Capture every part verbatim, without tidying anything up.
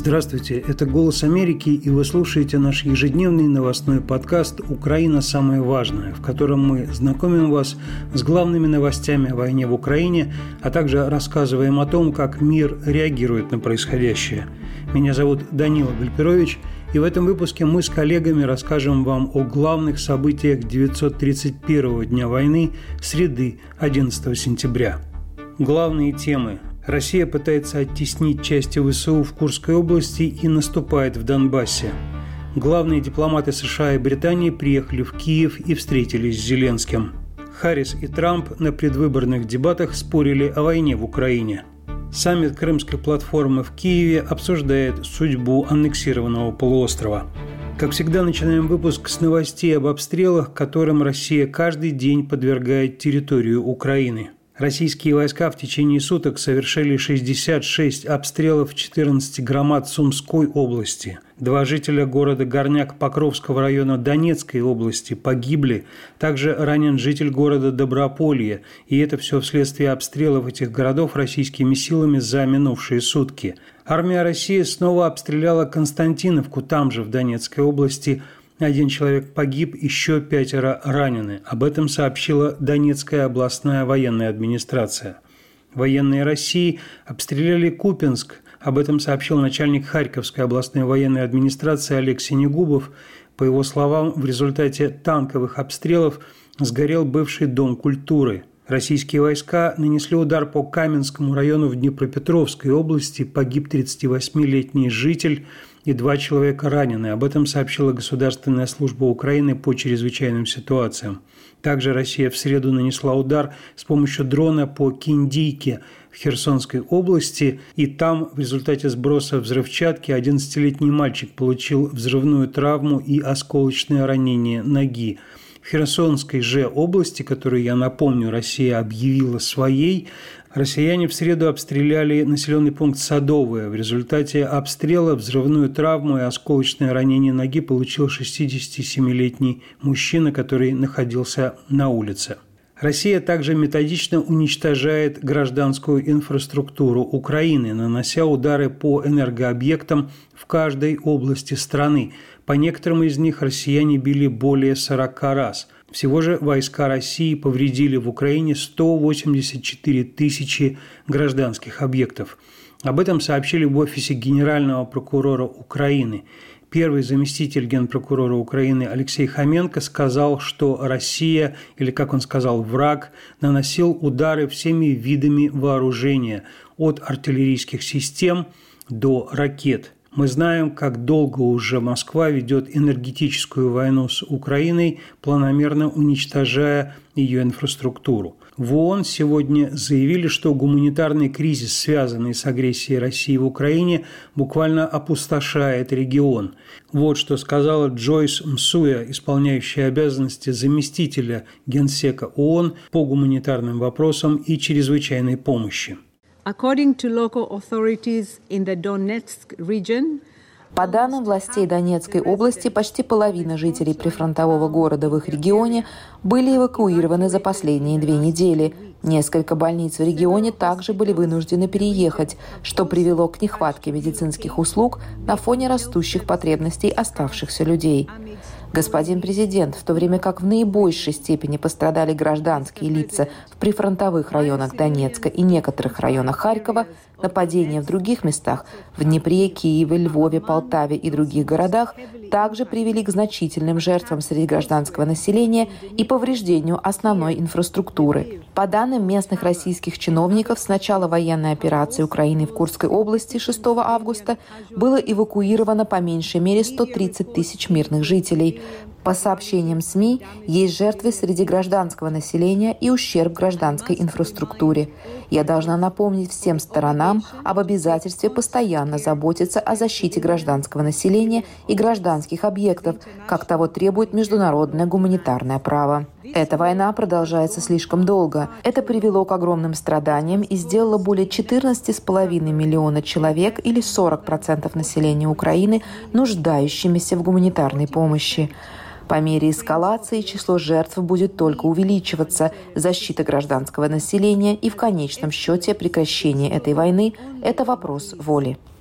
Здравствуйте, это «Голос Америки», и вы слушаете наш ежедневный новостной подкаст «Украина. Самое важное», в котором мы знакомим вас с главными новостями о войне в Украине, а также рассказываем о том, как мир реагирует на происходящее. Меня зовут Данила Гальперович, и в этом выпуске мы с коллегами расскажем вам о главных событиях девятьсот тридцать первого дня войны, среды, одиннадцатого сентября. Главные темы. Россия пытается оттеснить части ВСУ в Курской области и наступает в Донбассе. Главные дипломаты США и Британии приехали в Киев и встретились с Зеленским. Харрис и Трамп на предвыборных дебатах спорили о войне в Украине. Саммит Крымской платформы в Киеве обсуждает судьбу аннексированного полуострова. Как всегда, начинаем выпуск с новостей об обстрелах, которым Россия каждый день подвергает территорию Украины. Российские войска в течение суток совершили шестьдесят шесть обстрелов четырнадцати громад Сумской области. Два жителя города Горняк Покровского района Донецкой области погибли. Также ранен житель города Доброполье. И это все вследствие обстрелов этих городов российскими силами за минувшие сутки. Армия России снова обстреляла Константиновку, там же в Донецкой области. Один человек погиб, еще пятеро ранены. Об этом сообщила Донецкая областная военная администрация. Военные России обстреляли Купянск. Об этом сообщил начальник Харьковской областной военной администрации Олег Синегубов. По его словам, в результате танковых обстрелов сгорел бывший дом культуры. Российские войска нанесли удар по Каменскому району в Днепропетровской области. Погиб тридцативосьмилетний житель и два человека ранены. Об этом сообщила Государственная служба Украины по чрезвычайным ситуациям. Также Россия в среду нанесла удар с помощью дрона по Киндийке в Херсонской области, и там в результате сброса взрывчатки одиннадцатилетний мальчик получил взрывную травму и осколочное ранение ноги. В Херсонской же области, которую, я напомню, Россия объявила своей, россияне в среду обстреляли населенный пункт Садовое. В результате обстрела взрывную травму и осколочное ранение ноги получил шестидесятисемилетний мужчина, который находился на улице. Россия также методично уничтожает гражданскую инфраструктуру Украины, нанося удары по энергообъектам в каждой области страны. По некоторым из них россияне били более сорока раз. Всего же войска России повредили в Украине сто восемьдесят четыре тысячи гражданских объектов. Об этом сообщили в офисе Генерального прокурора Украины. Первый заместитель генпрокурора Украины Алексей Хоменко сказал, что Россия, или, как он сказал, враг, наносил удары всеми видами вооружения, от артиллерийских систем до ракет. Мы знаем, как долго уже Москва ведет энергетическую войну с Украиной, планомерно уничтожая ее инфраструктуру. В ООН сегодня заявили, что гуманитарный кризис, связанный с агрессией России в Украине, буквально опустошает регион. Вот что сказала Джойс Мсуя, исполняющая обязанности заместителя Генсека ООН по гуманитарным вопросам и чрезвычайной помощи. According to local authorities in the Donetsk region, по данным властей Донецкой области, почти половина жителей прифронтового города в их регионе были эвакуированы за последние две недели. Несколько больниц в регионе также были вынуждены переехать, что привело к нехватке медицинских услуг на фоне растущих потребностей оставшихся людей. Господин президент, в то время как в наибольшей степени пострадали гражданские лица в прифронтовых районах Донецка и некоторых районах Харькова, нападения в других местах – в Днепре, Киеве, Львове, Полтаве и других городах – также привели к значительным жертвам среди гражданского населения и повреждению основной инфраструктуры. По данным местных российских чиновников, с начала военной операции Украины в Курской области шестого августа было эвакуировано по меньшей мере сто тридцать тысяч мирных жителей. По сообщениям СМИ, есть жертвы среди гражданского населения и ущерб гражданской инфраструктуре. Я должна напомнить всем сторонам об обязательстве постоянно заботиться о защите гражданского населения и гражданских объектов, как того требует международное гуманитарное право. Эта война продолжается слишком долго. Это привело к огромным страданиям и сделало более четырнадцать с половиной миллиона человек или сорок процентов населения Украины нуждающимися в гуманитарной помощи. По мере эскалации число жертв будет только увеличиваться. Защита гражданского населения и в конечном счете прекращение этой войны – это вопрос воли.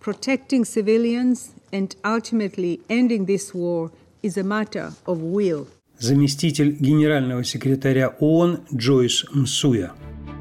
protecting civilians and ultimately ending this war is a matter of will. Заместитель генерального секретаря ООН Джойс Мсуя.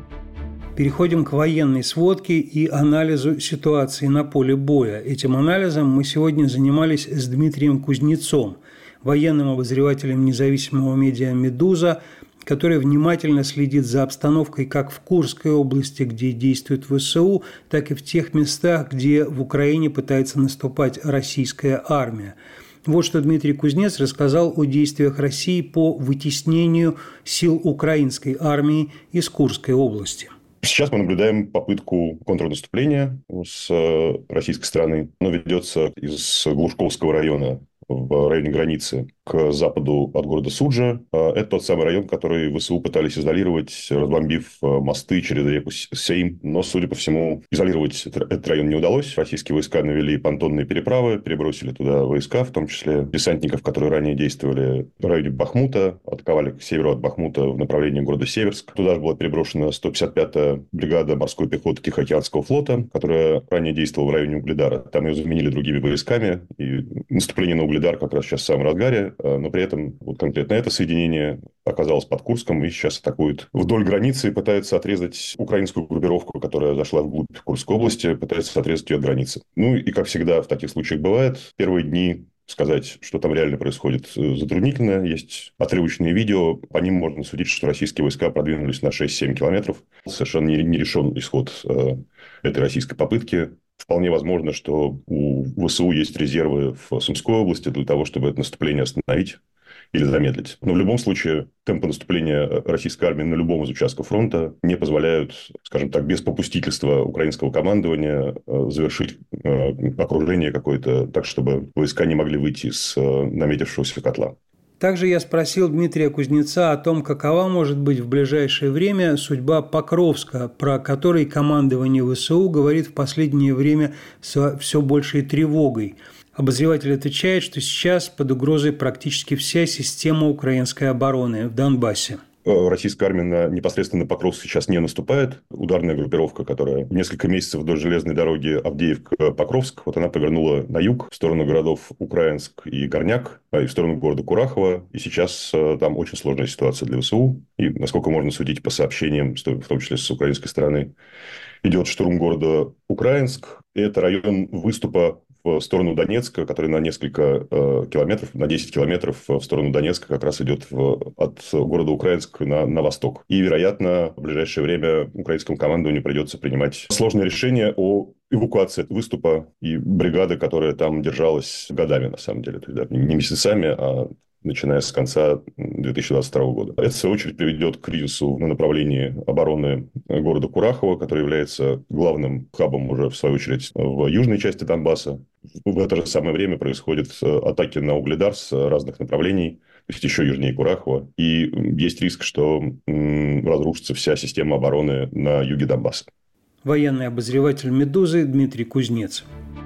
Переходим к военной сводке и анализу ситуации на поле боя. Этим анализом мы сегодня занимались с Дмитрием Кузнецом, военным обозревателем независимого медиа «Медуза», который внимательно следит за обстановкой как в Курской области, где действует ВСУ, так и в тех местах, где в Украине пытается наступать российская армия. Вот что Дмитрий Кузнец рассказал о действиях России по вытеснению сил украинской армии из Курской области. Сейчас мы наблюдаем попытку контрнаступления с российской стороны. Оно ведется из Глушковского района в районе границы к западу от города Суджа. Это тот самый район, который ВСУ пытались изолировать, разбомбив мосты через реку Сейм. Но, судя по всему, изолировать этот район не удалось. Российские войска навели понтонные переправы, перебросили туда войска, в том числе десантников, которые ранее действовали в районе Бахмута, атаковали к северу от Бахмута в направлении города Северск. Туда же была переброшена сто пятьдесят пятая бригада морской пехоты Тихоокеанского флота, которая ранее действовала в районе Угледара. Там ее заменили другими войсками, и наступление на Угледар как раз сейчас в самом разгаре. Но при этом вот конкретно это соединение оказалось под Курском и сейчас атакует вдоль границы и пытается отрезать украинскую группировку, которая зашла вглубь Курской области, пытается отрезать ее от границы. Ну и, как всегда в таких случаях бывает, первые дни сказать, что там реально происходит, затруднительно. Есть отрывочные видео, по ним можно судить, что российские войска продвинулись на шесть-семь километров. Совершенно не решен исход этой российской попытки. Вполне возможно, что у ВСУ есть резервы в Сумской области для того, чтобы это наступление остановить или замедлить. Но в любом случае темпы наступления российской армии на любом из участков фронта не позволяют, скажем так, без попустительства украинского командования завершить окружение какое-то так, чтобы войска не могли выйти из наметившегося котла. Также я спросил Дмитрия Кузнеца о том, какова может быть в ближайшее время судьба Покровска, про который командование ВСУ говорит в последнее время с все большей тревогой. Обозреватель отвечает, что сейчас под угрозой практически вся система украинской обороны в Донбассе. Российская армия на непосредственно Покровск сейчас не наступает. Ударная группировка, которая несколько месяцев вдоль железной дороги Авдеевка-Покровск, вот она повернула на юг, в сторону городов Украинск и Горняк, и в сторону города Курахово. И сейчас там очень сложная ситуация для ВСУ. И, насколько можно судить по сообщениям, в том числе с украинской стороны, идет штурм города Украинск. И это район выступа в сторону Донецка, который на несколько э, километров, на десять километров в сторону Донецка как раз идет в, от города Украинск на, на восток. И, вероятно, в ближайшее время украинскому командованию придется принимать сложное решение о эвакуации от выступа и бригады, которая там держалась годами, на самом деле. То есть, да, не месяцами, а начиная с конца две тысячи двадцать второго года. Это, в свою очередь, приведет к кризису на направлении обороны города Курахово, который является главным хабом уже, в свою очередь, в южной части Донбасса. В это же самое время происходят атаки на Угледар с разных направлений, то есть еще южнее Курахово. И есть риск, что разрушится вся система обороны на юге Донбасса. Военный обозреватель «Медузы» Дмитрий Кузнец.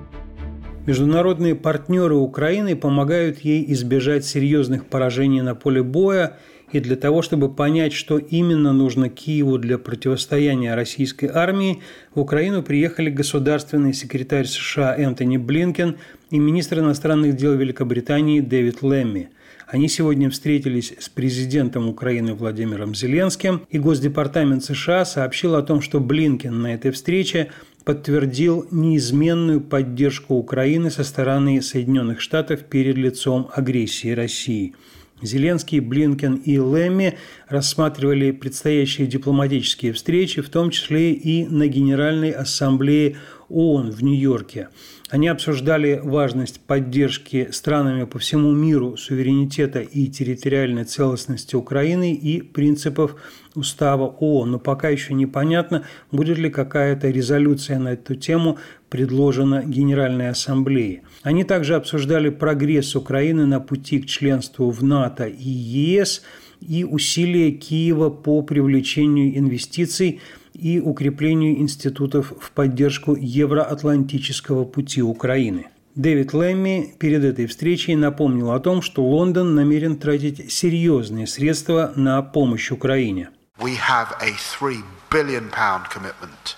Международные партнеры Украины помогают ей избежать серьезных поражений на поле боя, и для того, чтобы понять, что именно нужно Киеву для противостояния российской армии, в Украину приехали государственный секретарь США Энтони Блинкен и министр иностранных дел Великобритании Дэвид Лэмми. Они сегодня встретились с президентом Украины Владимиром Зеленским, и Госдепартамент США сообщил о том, что Блинкен на этой встрече подтвердил неизменную поддержку Украины со стороны Соединенных Штатов перед лицом агрессии России. Зеленский, Блинкен и Лэмми рассматривали предстоящие дипломатические встречи, в том числе и на Генеральной Ассамблее ООН в Нью-Йорке. Они обсуждали важность поддержки странами по всему миру суверенитета и территориальной целостности Украины и принципов Устава ООН. Но пока еще непонятно, будет ли какая-то резолюция на эту тему предложена Генеральной Ассамблее. Они также обсуждали прогресс Украины на пути к членству в НАТО и ЕС и усилия Киева по привлечению инвестиций и укреплению институтов в поддержку евроатлантического пути Украины. Дэвид Лэмми перед этой встречей напомнил о том, что Лондон намерен тратить серьезные средства на помощь Украине. We have a three billion pound commitment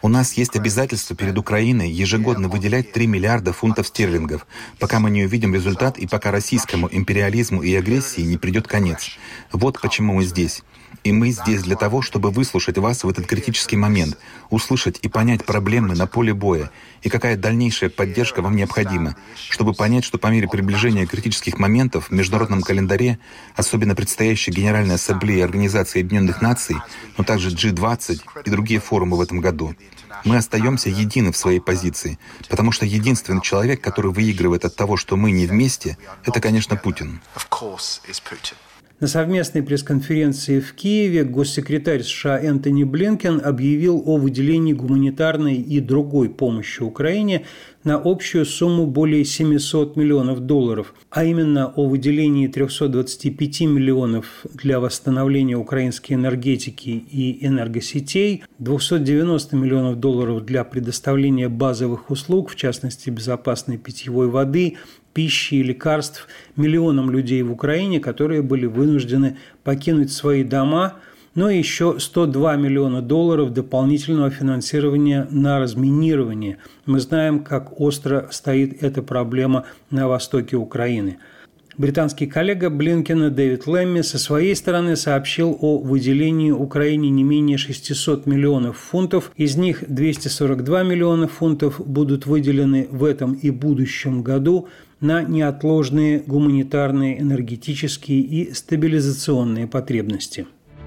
У нас есть обязательство перед Украиной ежегодно выделять три миллиарда фунтов стерлингов, пока мы не увидим результат и пока российскому империализму и агрессии не придет конец. Вот почему мы здесь. И мы здесь для того, чтобы выслушать вас в этот критический момент, услышать и понять проблемы на поле боя, и какая дальнейшая поддержка вам необходима, чтобы понять, что по мере приближения критических моментов в международном календаре, особенно предстоящей Генеральной Ассамблеи Организации Объединенных Наций, но также джи двадцать и другие форумы в этом году, мы остаемся едины в своей позиции, потому что единственный человек, который выигрывает от того, что мы не вместе, это, конечно, Путин. На совместной пресс-конференции в Киеве госсекретарь США Энтони Блинкен объявил о выделении гуманитарной и другой помощи Украине на общую сумму более семьсот миллионов долларов, а именно о выделении триста двадцать пять миллионов для восстановления украинской энергетики и энергосетей, двести девяносто миллионов долларов для предоставления базовых услуг, в частности безопасной питьевой воды, пищи и лекарств миллионам людей в Украине, которые были вынуждены покинуть свои дома, но еще сто два миллиона долларов дополнительного финансирования на разминирование. Мы знаем, как остро стоит эта проблема на востоке Украины. Британский коллега Блинкена Дэвид Лэмми со своей стороны сообщил о выделении Украине не менее шестьсот миллионов фунтов. Из них двести сорок два миллиона фунтов будут выделены в этом и будущем году на неотложные гуманитарные, энергетические и стабилизационные потребности.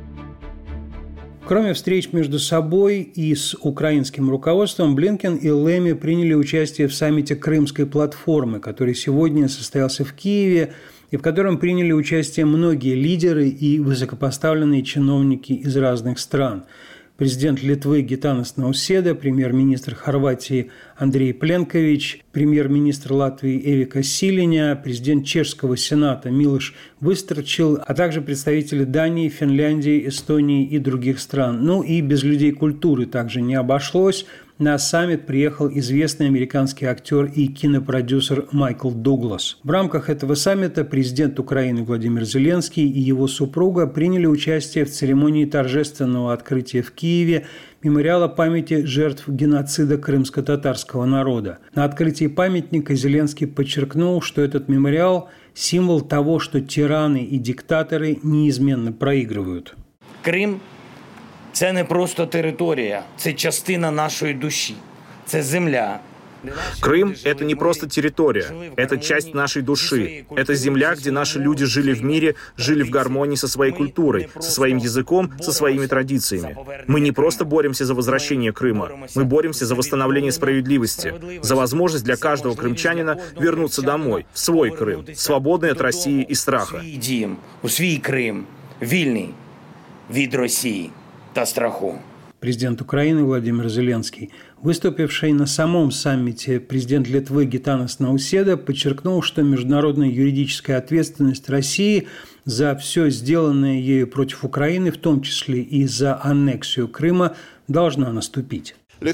Кроме встреч между собой и с украинским руководством, Блинкен и Лэмми приняли участие в саммите Крымской платформы, который сегодня состоялся в Киеве и в котором приняли участие многие лидеры и высокопоставленные чиновники из разных стран. Президент Литвы Гитанас Науседа, премьер-министр Хорватии Андрей Пленкович, премьер-министр Латвии Эвика Силиня, президент Чешского сената Милош Выстрчил, а также представители Дании, Финляндии, Эстонии и других стран. Ну и без людей культуры также не обошлось. На саммит приехал известный американский актер и кинопродюсер Майкл Дуглас. В рамках этого саммита президент Украины Владимир Зеленский и его супруга приняли участие в церемонии торжественного открытия в Киеве мемориала памяти жертв геноцида крымско-татарского народа. На открытии памятника Зеленский подчеркнул, что этот мемориал – символ того, что тираны и диктаторы неизменно проигрывают. Крим – це не просто територія, це частина нашої душі, це земля. Крым – это не просто территория, это часть нашей души. Это земля, где наши люди жили в мире, жили в гармонии со своей культурой, со своим языком, со своими традициями. Мы не просто боремся за возвращение Крыма, мы боремся за восстановление справедливости, за возможность для каждого крымчанина вернуться домой, в свой Крым, свободный от России и страха. У свій дім, у свій Крим, вільний від Росії та страху. Президент Украины Владимир Зеленский, выступивший на самом саммите президент Литвы Гитанас Науседа, подчеркнул, что международная юридическая ответственность России за все сделанное ею против Украины, в том числе и за аннексию Крыма, должна наступить.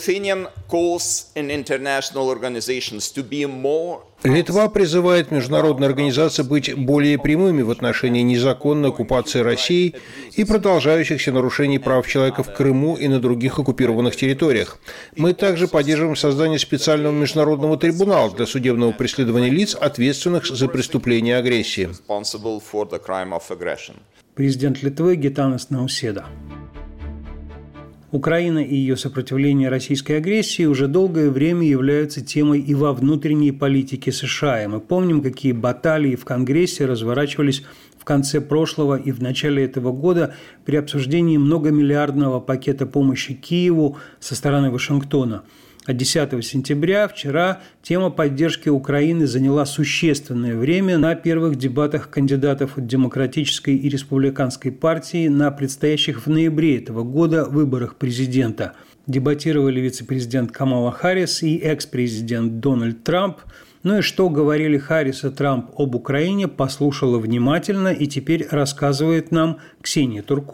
Литва призывает международные организации быть более прямыми в отношении незаконной оккупации России и продолжающихся нарушений прав человека в Крыму и на других оккупированных территориях. Мы также поддерживаем создание специального международного трибунала для судебного преследования лиц, ответственных за преступления агрессии. Президент Литвы Гитанас Науседа. Украина и ее сопротивление российской агрессии уже долгое время являются темой и во внутренней политике США. И мы помним, какие баталии в Конгрессе разворачивались в конце прошлого и в начале этого года при обсуждении многомиллиардного пакета помощи Киеву со стороны Вашингтона. А десятого сентября, вчера, тема поддержки Украины заняла существенное время на первых дебатах кандидатов от Демократической и Республиканской партии на предстоящих в ноябре этого года выборах президента. Дебатировали вице-президент Камала Харрис и экс-президент Дональд Трамп. Ну и что говорили Харрис и Трамп об Украине, послушала внимательно и теперь рассказывает нам Ксения Туркова.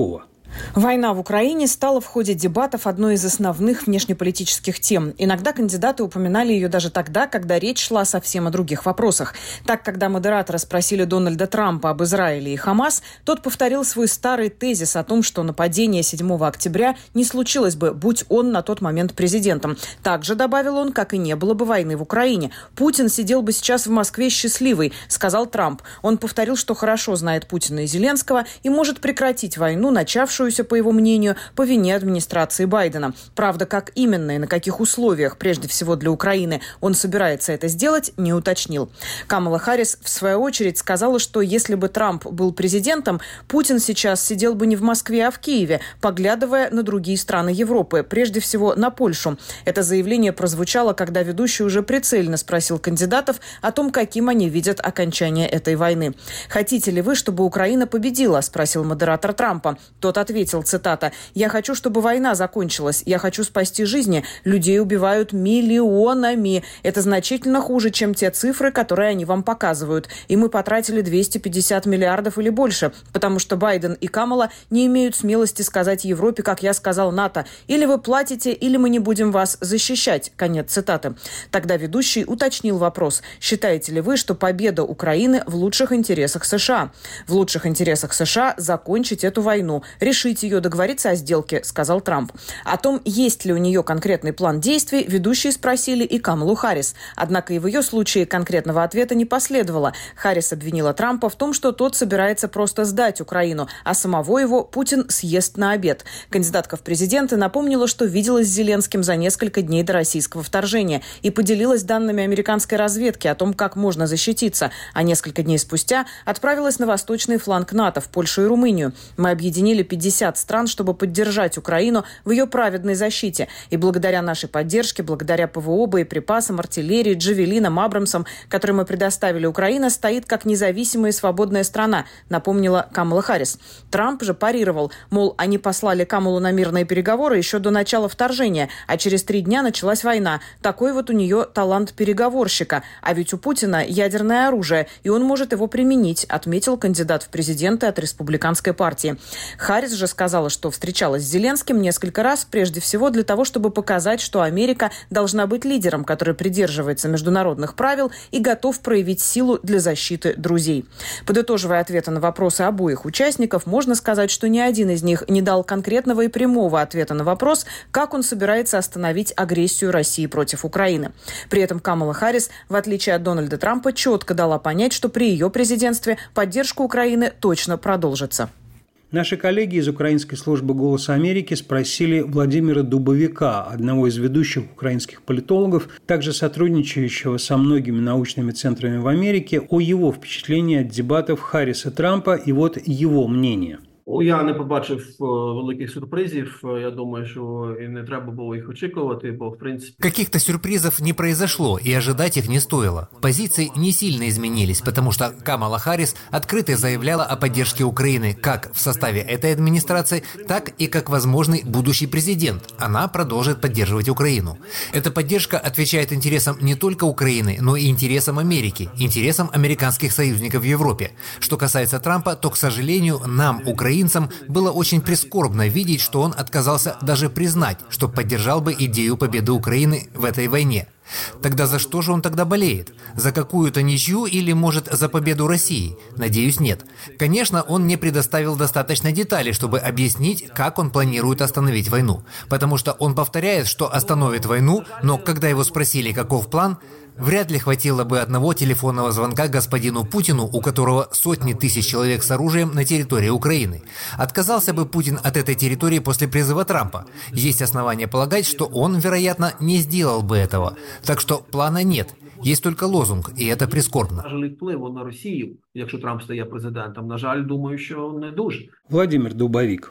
Война в Украине стала в ходе дебатов одной из основных внешнеполитических тем. Иногда кандидаты упоминали ее даже тогда, когда речь шла совсем о других вопросах. Так, когда модераторы спросили Дональда Трампа об Израиле и Хамас, тот повторил свой старый тезис о том, что нападение седьмого октября не случилось бы, будь он на тот момент президентом. Также добавил он, как и не было бы войны в Украине. Путин сидел бы сейчас в Москве счастливый, сказал Трамп. Он повторил, что хорошо знает Путина и Зеленского и может прекратить войну, начавшуюся, по его мнению, по вине администрации Байдена. Правда, как именно и на каких условиях, прежде всего для Украины, он собирается это сделать, не уточнил. Камала Харрис, в свою очередь, сказала, что если бы Трамп был президентом, Путин сейчас сидел бы не в Москве, а в Киеве, поглядывая на другие страны Европы, прежде всего на Польшу. Это заявление прозвучало, когда ведущий уже прицельно спросил кандидатов о том, каким они видят окончание этой войны. «Хотите ли вы, чтобы Украина победила?» – спросил модератор Трампа. Тот ответил, цитата, «Я хочу, чтобы война закончилась. Я хочу спасти жизни. Людей убивают миллионами. Это значительно хуже, чем те цифры, которые они вам показывают. И мы потратили двести пятьдесят миллиардов или больше, потому что Байден и Камала не имеют смелости сказать Европе, как я сказал НАТО, или вы платите, или мы не будем вас защищать». Конец цитаты. Тогда ведущий уточнил вопрос. «Считаете ли вы, что победа Украины в лучших интересах США?» «В лучших интересах США закончить эту войну, решить ее, договориться о сделке», сказал Трамп. О том, есть ли у нее конкретный план действий, ведущие спросили и Камалу Харрис. Однако и в ее случае конкретного ответа не последовало. Харрис обвинила Трампа в том, что тот собирается просто сдать Украину, а самого его Путин съест на обед. Кандидатка в президенты напомнила, что виделась с Зеленским за несколько дней до российского вторжения и поделилась данными американской разведки о том, как можно защититься, а несколько дней спустя отправилась на восточный фланг НАТО, в Польшу и Румынию. «Мы объединили пятьдесят стран, чтобы поддержать Украину в ее праведной защите. И благодаря нашей поддержке, благодаря ПВО, боеприпасам, артиллерии, джавелинам, абрамсам, которые мы предоставили, Украина стоит как независимая и свободная страна», напомнила Камала Харрис. Трамп же парировал, мол, они послали Камалу на мирные переговоры еще до начала вторжения, а через три дня началась война. Такой вот у нее талант переговорщика. А ведь у Путина ядерное оружие, и он может его применить, отметил кандидат в президенты от республиканской партии. Харрис же сказала, что встречалась с Зеленским несколько раз, прежде всего для того, чтобы показать, что Америка должна быть лидером, который придерживается международных правил и готов проявить силу для защиты друзей. Подытоживая ответы на вопросы обоих участников, можно сказать, что ни один из них не дал конкретного и прямого ответа на вопрос, как он собирается остановить агрессию России против Украины. При этом Камала Харрис, в отличие от Дональда Трампа, четко дала понять, что при ее президентстве поддержка Украины точно продолжится. Наши коллеги из украинской службы «Голоса Америки» спросили Владимира Дубовика, одного из ведущих украинских политологов, также сотрудничающего со многими научными центрами в Америке, о его впечатлении от дебатов Харриса и Трампа и вот его мнение. Я не побачив великих сюрпризів. Я думаю, що і не треба було їх очікувати, бо в принципе каких-то сюрпризов не произошло, и ожидать их не стоило. Позиции не сильно изменились, потому что Камала Харрис открыто заявляла о поддержке Украины как в составе этой администрации, так и как возможный будущий президент. Она продолжит поддерживать Украину. Эта поддержка отвечает интересам не только Украины, но и интересам Америки, интересам американских союзников в Европе. Что касается Трампа, то, к сожалению, нам, украинцам, было очень прискорбно видеть, что он отказался даже признать, что поддержал бы идею победы Украины в этой войне. Тогда за что же он тогда болеет? За какую-то ничью или, может, за победу России? Надеюсь, нет. Конечно, он не предоставил достаточно деталей, чтобы объяснить, как он планирует остановить войну. Потому что он повторяет, что остановит войну, но когда его спросили, каков план, вряд ли хватило бы одного телефонного звонка господину Путину, у которого сотни тысяч человек с оружием на территории Украины. Отказался бы Путин от этой территории после призыва Трампа. Есть основания полагать, что он, вероятно, не сделал бы этого. Так что плана нет. Есть только лозунг, и это прискорбно. Впливу на Росію, якщо Трамп стає президентом, на жаль, думаю, що не дуже. Владимир Дубовик.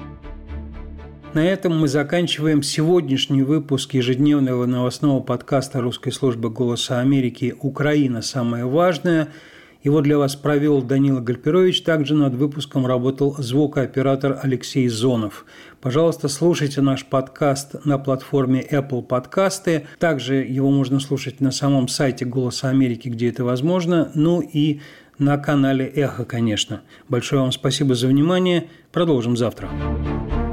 На этом мы заканчиваем сегодняшний выпуск ежедневного новостного подкаста русской службы «Голоса Америки» «Украина. Самое важное». Его для вас провел Данила Гальперович. Также над выпуском работал звукооператор Алексей Зонов. Пожалуйста, слушайте наш подкаст на платформе Apple Подкасты. Также его можно слушать на самом сайте «Голоса Америки», где это возможно. Ну и на канале «Эхо», конечно. Большое вам спасибо за внимание. Продолжим завтра.